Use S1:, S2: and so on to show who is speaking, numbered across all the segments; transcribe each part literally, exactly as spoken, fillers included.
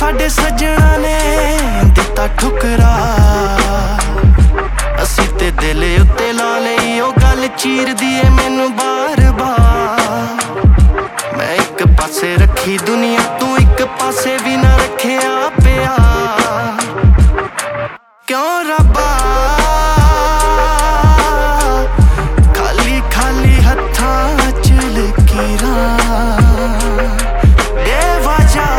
S1: साडे सजना ने दिता ठुकरा, असी ते दिल उत्ते ला लई ओ गल चीर दिए मैनू बार बार। मैं एक पासे रखी दुनिया तू एक पासे भी ना रखिया पिया, क्यों रब्बा खाली खाली हत्थां च लकीरां, बेवजह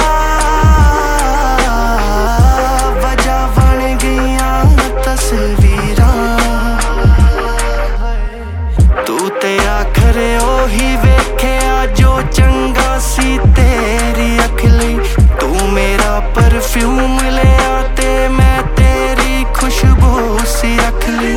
S1: वजह बन गईयां तस्वीरां। तू ते आखरे ओही वेख्या जो चंगा सी तेरी अख लई, तू मेरा परफ्यूम लिया ते मैं तेरी खुशबू सी रख ली।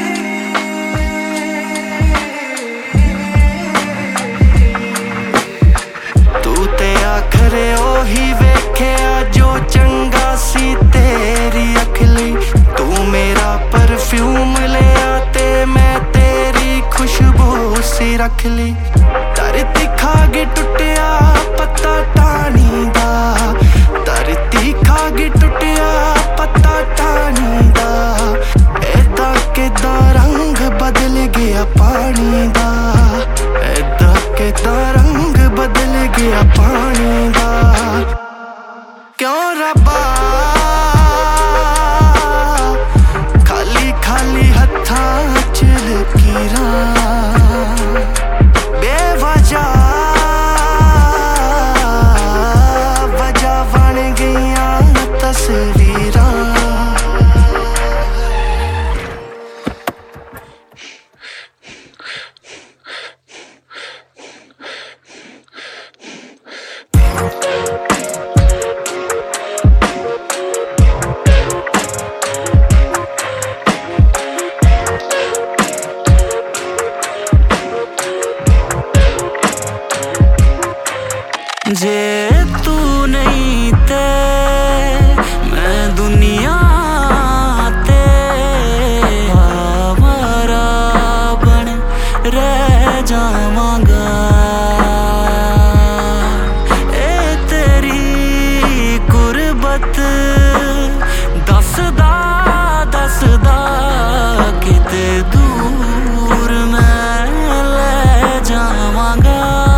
S1: तू ते आखरे ओही वेख्या जो चंगा सी तेरी अख लई, तू मेरा परफ्यूम लिया ते मैं तेरी खुशबू सी रख ली। धरती खा के टुटिया पत्ता टाणी दा, धरती खा के टुटिया पत्ता टाणी दा, ऐदा किदा रंग बदल गया पानी दा, ऐदा किदा रंग बदल गया पानी दा, क्यों रब्बा खाली खाली हत्थां च लकीरां, बेवजह वजह बन गईयां तस्वीरां। जे तू नहीं ते मैं दुनिया ते आवारा बन रह जावांगा। ए तेरी गुरबत दसदा दसदा किते दूर मैं ले जावांगा।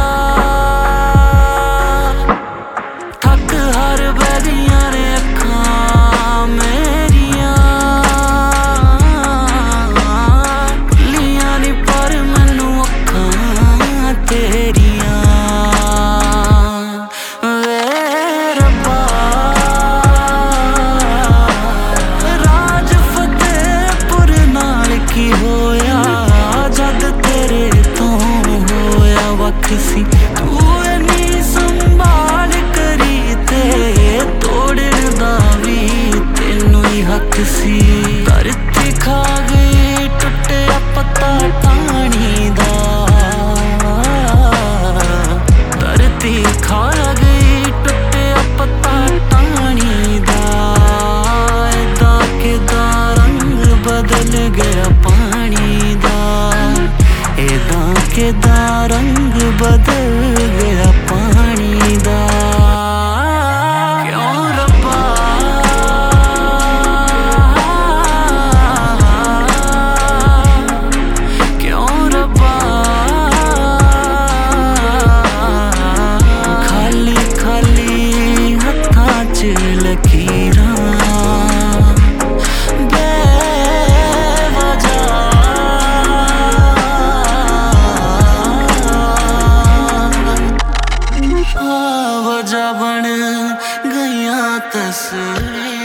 S1: सी तू इन्नी संभाल करी ते तोड़न दा भी तेनू ही हक सी। धरती खा गई टुटिया पत्ता टाणी दा, धरती खा गई टुटिया पत्ता टाणी दा, ऐदा किदा रंग बदल गया पानी दा, ऐदा किदा रंग बदल गया पानी दा, क्यों रब्बा क्यों रब्बा खाली खाली हत्थां च लकीरां, वजह बन गईयां तस्वीरां।